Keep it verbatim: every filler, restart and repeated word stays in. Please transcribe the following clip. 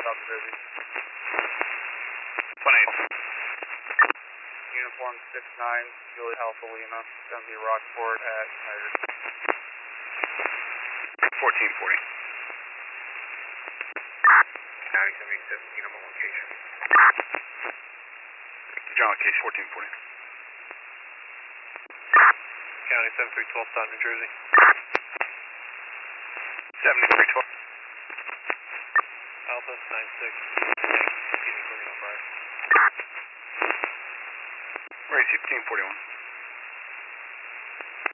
South Jersey. one eight. Uniform six nine, Julie Alpha Lima, going to be Rockport at United. fourteen forty. County seven seventeen, I'm on location. John, case fourteen forty. County seven three one two, Stop, New Jersey. seven three one two. Alpha nine six. Ray fifteen forty-one.